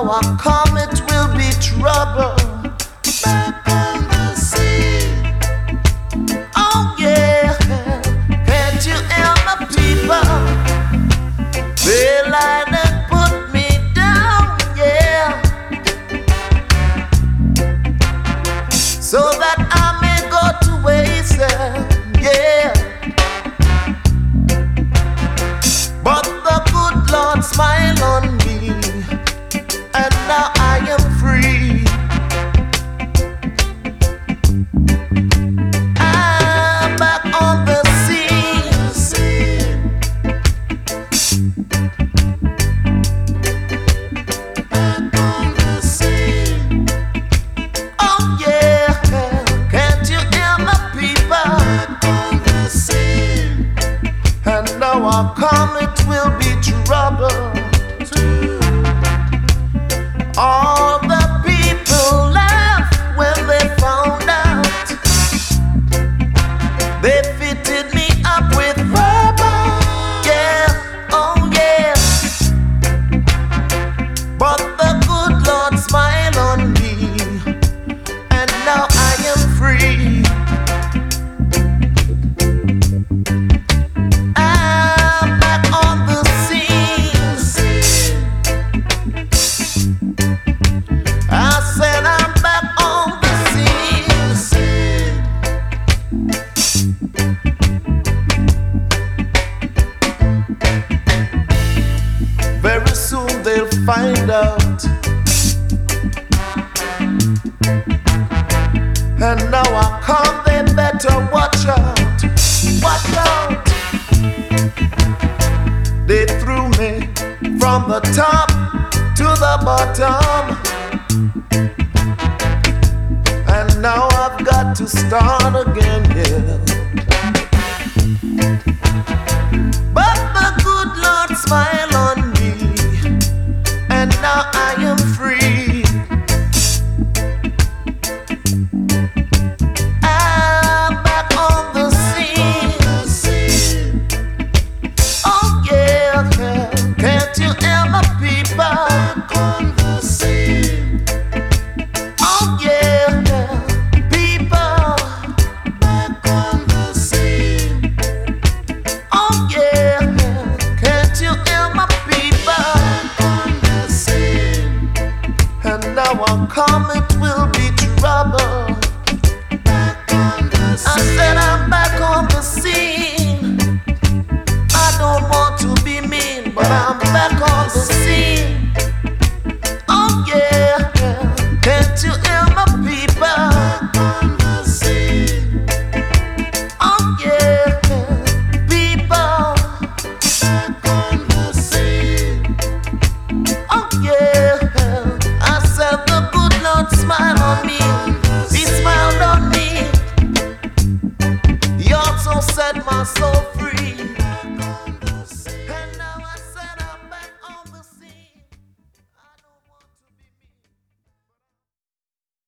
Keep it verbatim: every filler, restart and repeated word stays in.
now I come, it will be trouble. Back on the scene. Oh yeah, can't you hear my people? They line and put me down, yeah, so that I may go to waste, yeah. But the good Lord smile on me, and now I am free. I'm back on the scene. Back on the scene. Oh yeah, can't you hear my people? Back on the scene. And now I come, it will be trouble. All the people laughed when they found out they fitted me up with rubber. Yeah, oh yeah. But the good Lord smiled on me, and now I am free. I'm back on the scene. I said I'm back on the scene. Very soon they'll find out, and now I come, they better watch out, watch out. They threw me from the top to the bottom, and now I've got to start again here. But the good Lord smiled on me, and now I am free. I'm back on the scene. Oh yeah, can't you hear my people? Back on the scene. Oh yeah, people, back on the scene. Oh yeah, can't you hear my people? Back on the scene. And now I'm coming.